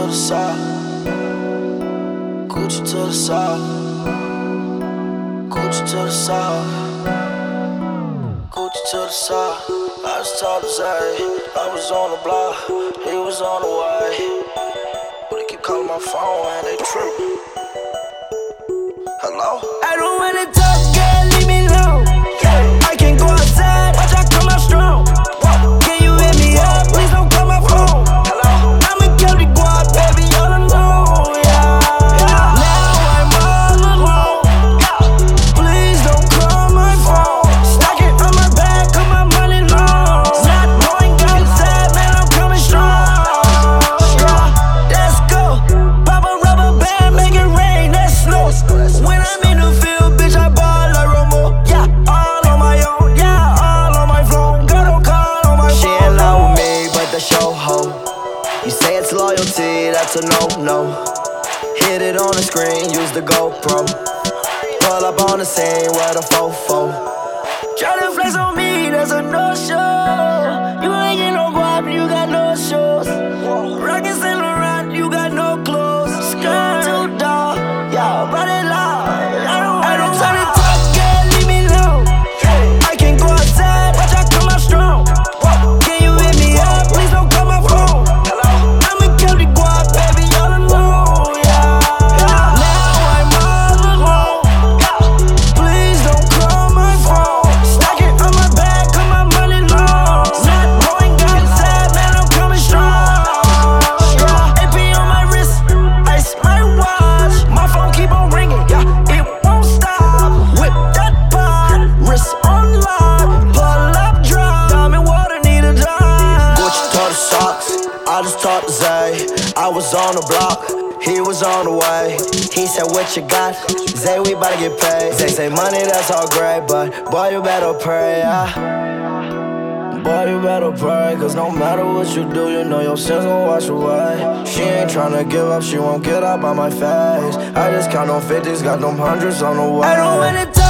the side, Gucci to the side, Gucci to the side, Gucci to the side. I just told Zay I was on the block, he was on the way, but he keep calling my phone and they trip. Hello? I don't wanna talk, girl, leave me alone. I can't go outside, watch I come out strong. Can you hit me up? Please don't call my phone. I'ma kill the guap, baby, all alone, yeah. Now I'm all alone. Please don't call my phone. Stack it on my back, cut my money long. Not going outside, man, I'm coming strong. Let's go. Pop a rubber band, make it rain, that's snow. When I'm in the field, bitch, I ball like Romo. Yeah, all on my own, yeah, all on my phone. Girl, don't call on my phone. She in love with me, but the show hoe. You say it's loyalty, that's a no-no. Hit it on the screen, use the GoPro. Pull up on the scene with a fofo. Tryna flex on me, that's a no-show. You ain't get no guap, you got no shows. Rockin' Saint Laurent, you got no clothes. Skirt too dark, yeah, body loud. I don't wanna talk, girl, leave me alone. I can't go outside, watch I come out strong. Can you hit me up? Please don't call my phone. I'ma kill the guap, baby, all alone, yeah. Now I'm all alone. Please don't call my phone. Stack it on my back, cut my money long. Not going outside, man, I'm coming strong. AP on my wrist, ice my watch. My phone keep on ringing, yeah, it won't stop. Whip that pot, wrist on lock. Pull up, drop, diamond water, need a drop. Gucci to the socks, I just talked to Zay. I was on the block, he was on the way. He said, what you got? Zay, we bout to get paid. Zay say, money, that's all great, but boy, you better pray, yeah. Boy, you better pray, cause no matter what you do, you know your sins gon' wash away. She ain't tryna give up, she won't get up on my face. I just count on 50s, got them hundreds on the way. I don't wanna talk.